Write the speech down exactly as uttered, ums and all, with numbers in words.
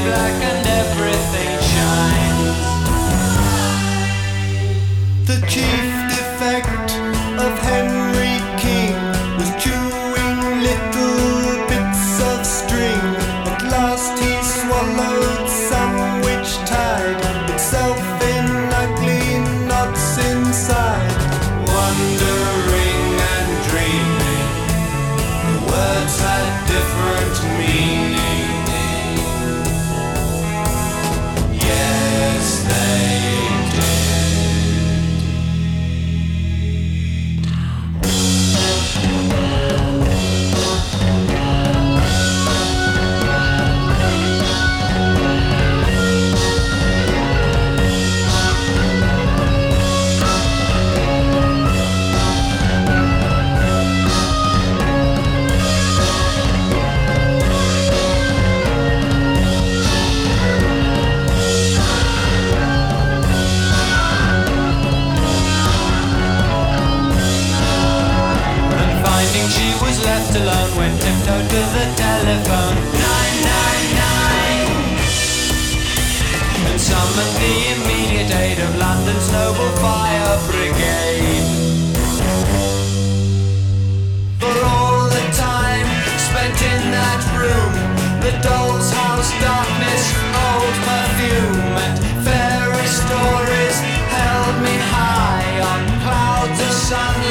black and everything shines. The chief defect of Henry King was chewing little bits of string. At last he swallowed some which tied itself in ugly knots inside. Wondering and dreaming, the words had different meaning. Yes, they she was left alone, went tiptoed to the telephone. nine nine nine And summoned the immediate aid of London's noble fire brigade. For all the time spent in that room, the doll's house darkness, old perfume, and fairy stories held me high on clouds of sun.